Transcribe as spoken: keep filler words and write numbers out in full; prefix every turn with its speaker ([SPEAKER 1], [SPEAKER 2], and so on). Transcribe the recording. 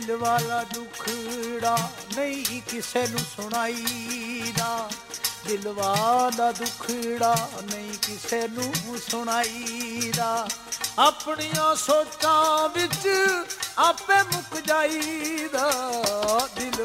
[SPEAKER 1] ਦਿਲ ਵਾਲਾ ਦੁਖੜਾ ਨਹੀਂ ਕਿਸੇ ਨੂੰ ਸੁਣਾਈਦਾ, ਦਿਲ ਵਾਲਾ ਦੁਖੜਾ ਨਹੀਂ ਕਿਸੇ ਨੂੰ ਸੁਣਾਈਦਾ। ਆਪਣੀਆਂ ਸੋਚਾਂ ਵਿੱਚ ਆਪੇ ਮੁੱਕ ਜਾਈਦਾ, ਦਿਲ